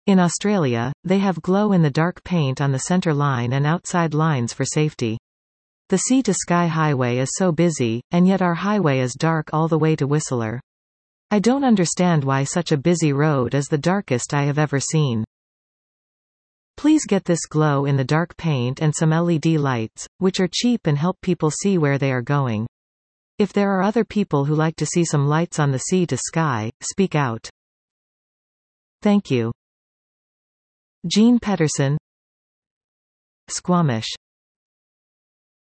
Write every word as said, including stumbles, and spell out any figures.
In Australia, they have glow-in-the-dark paint on the centre line and outside lines for safety. The sea-to-sky highway is so busy, and yet our highway is dark all the way to Whistler. I don't understand why such a busy road is the darkest I have ever seen. Please get this glow-in-the-dark paint and some L E D lights, which are cheap and help people see where they are going. If there are other people who like to see some lights on the sea-to-sky, speak out. Thank you. Jean Petterson, Squamish.